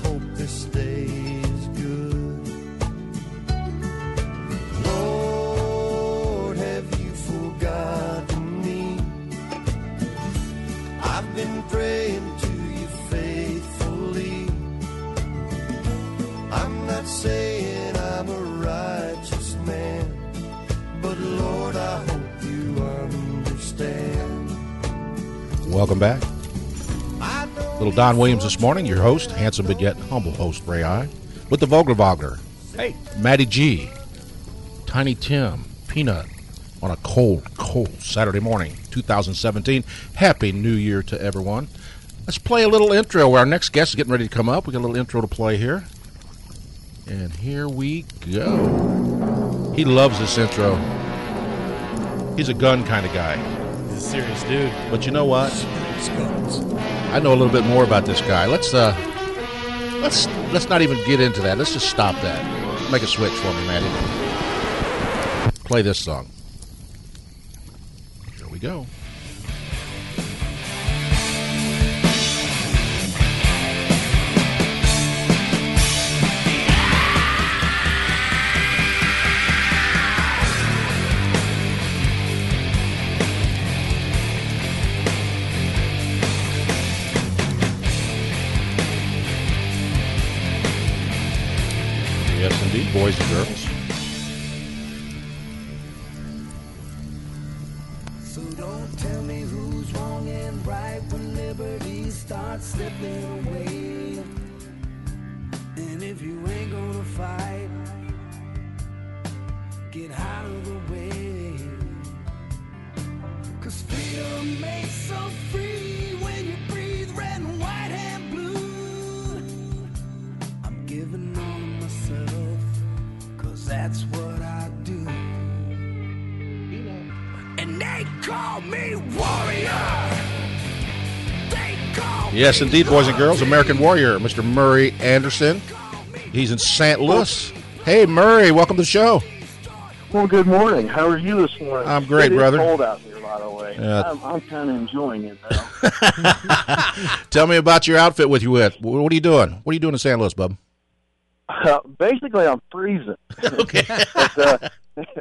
hope this day is good. Lord, have you forgotten me? I've been praying to you faithfully. I'm not saying I'm a righteous man, but Lord, I hope you understand. Welcome back. Little Don Williams this morning, your host, handsome but yet humble host, Ray I, with the Vogler. Hey. Matty G, Tiny Tim, Peanut, on a cold Saturday morning, 2017. Happy New Year to everyone. Let's play a little intro where our next guest is getting ready to come up. We got a little intro to play here. And here we go. He loves this intro. He's a gun kind of guy. He's a serious dude. But you know what? I know a little bit more about this guy. Let's not even get into that. Let's just stop that. Make a switch for me, Matty. Play this song. Here we go. Yes, indeed, boys and girls. So don't tell me who's wrong and right when liberty starts slipping away. And if you ain't gonna fight, get out of the way. 'Cause freedom makes so free when you breathe red and white and blue. I'm giving on myself, 'cause that's what I do. And they call me warrior. They call Yes, me indeed, boys and girls. American Warrior, Mr. Murray Anderson. He's in St. Louis. Hey, Murray, welcome to the show. Well, good morning. How are you this morning? I'm great, It is brother. cold out here, by the way. Yeah. I'm kind of enjoying it, though. Tell me about your outfit with you with. What are you doing? What are you doing in St. Louis, bub? Basically, I'm freezing. Okay. But,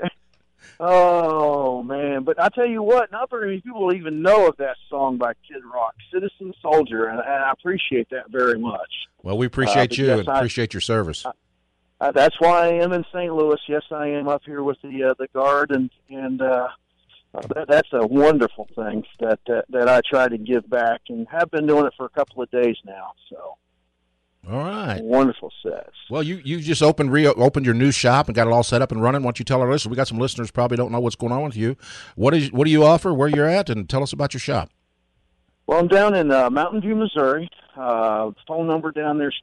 oh, man. But I tell you what, not very many people even know of that song by Kid Rock, Citizen Soldier, and I appreciate that very much. Well, we appreciate you yes, and appreciate your service. That's why I am in St. Louis. Yes, I am up here with the Guard, and that's a wonderful thing that I try to give back, and have been doing it for a couple of days now. So, All right. wonderful sets. Well, you just opened your new shop and got it all set up and running. Why don't you tell our listeners? We got some listeners who probably don't know what's going on with you. What do you offer? Where you're at, and tell us about your shop. Well, I'm down in Mountain View, Missouri. Phone number down there is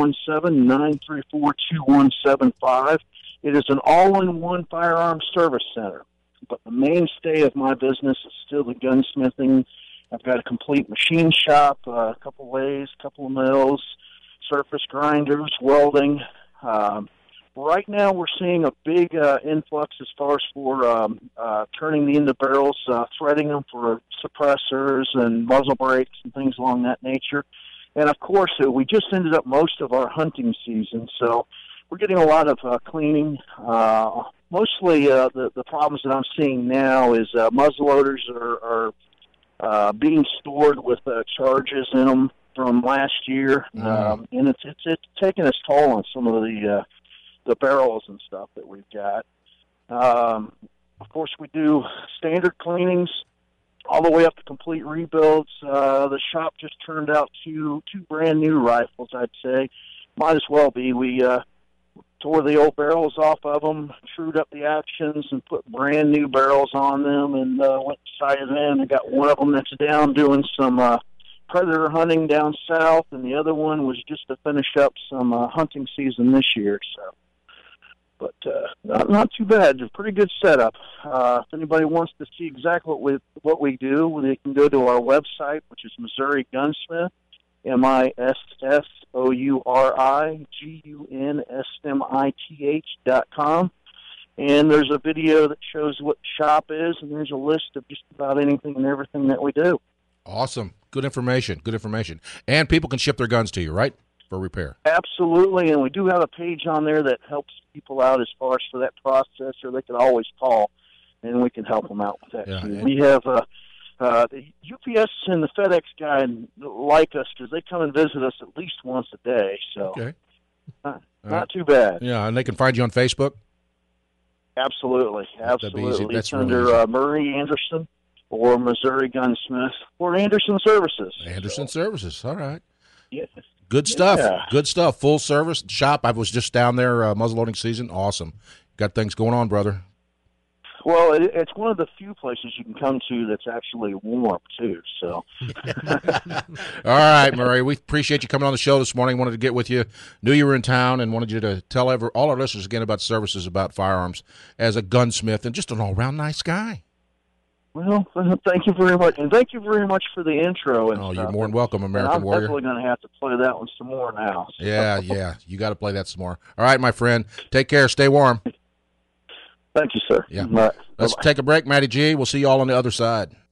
417-934-2175. It is an all-in-one firearms service center. But the mainstay of my business is still the gunsmithing. I've got a complete machine shop, a couple lathes, a couple of mills, surface grinders, welding. Right now we're seeing a big influx as far as for turning the end of barrels, threading them for suppressors and muzzle brakes and things along that nature. And, of course, we just ended up most of our hunting season, so we're getting a lot of cleaning. Mostly the problems that I'm seeing now is muzzle loaders are being stored with charges in them from last year, and it's taking its toll on some of the barrels and stuff that we've got. Of course, we do standard cleanings all the way up to complete rebuilds. The shop just turned out two brand new rifles, I'd say. Might as well be. We tore the old barrels off of them, trued up the actions, and put brand new barrels on them, and went and sighted them. I got one of them that's down doing some predator hunting down south, and the other one was just to finish up some hunting season this year. So, but not too bad. A pretty good setup. If anybody wants to see exactly what we do, they can go to our website, which is Missouri Gunsmith, MISSOURIGUNSMITH.com. And there's a video that shows what the shop is, and there's a list of just about anything and everything that we do. Awesome. Good information. And people can ship their guns to you, right? for repair. Absolutely, and we do have a page on there that helps people out as far as for that process, or they can always call, and we can help them out with that. Yeah. Too. We have the UPS and the FedEx guy like us because they come and visit us at least once a day, so Okay. not too bad. Yeah, and they can find you on Facebook? Absolutely. That'd be easy. That's It's really under easy. Murray Anderson or Missouri Gunsmith or Anderson Services. Anderson Services. All right. Yeah. Good stuff. Yeah. Good stuff. Full service shop. I was just down there muzzleloading season. Awesome. Got things going on, brother. Well, it's one of the few places you can come to that's actually warm, too. So, All right, Murray. We appreciate you coming on the show this morning. Wanted to get with you. Knew you were in town and wanted you to tell all our listeners again about services, about firearms as a gunsmith and just an all-around nice guy. well, thank you very much. And thank you very much for the intro. And Oh, stuff. you're more than welcome, And American I'm Warrior. definitely going to have to play that one some more now. So. Yeah. You got to play that some more. All right, my friend. Take care. Stay warm. Thank you, sir. Yeah. Bye. Let's Bye-bye. take a break, Matty G. We'll see you all on the other side.